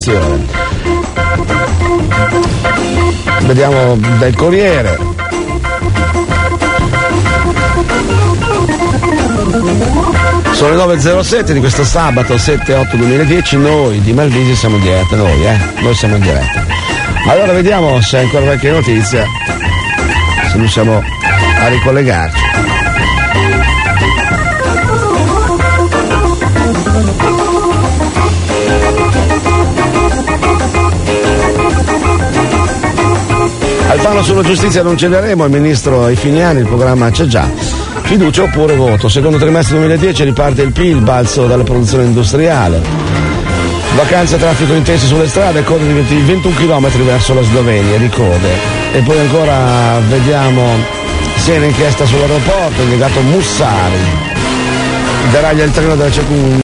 informazione. Vediamo del Corriere. Sono le 9.07 di questo sabato 7/8/2010, noi di Malvisi siamo in diretta, noi siamo in diretta. Allora vediamo se c'è ancora qualche notizia, se riusciamo a ricollegarci. Alfano sulla giustizia non cederemo, il ministro Ifiniani, il programma c'è già. Fiducia oppure voto. Secondo trimestre 2010 riparte il PIL, balzo dalla produzione industriale. Vacanza, traffico intenso sulle strade, code di 21 km verso la Slovenia, di code. E poi ancora vediamo sia l'inchiesta sull'aeroporto, il legato Mussari. Deraglia il treno della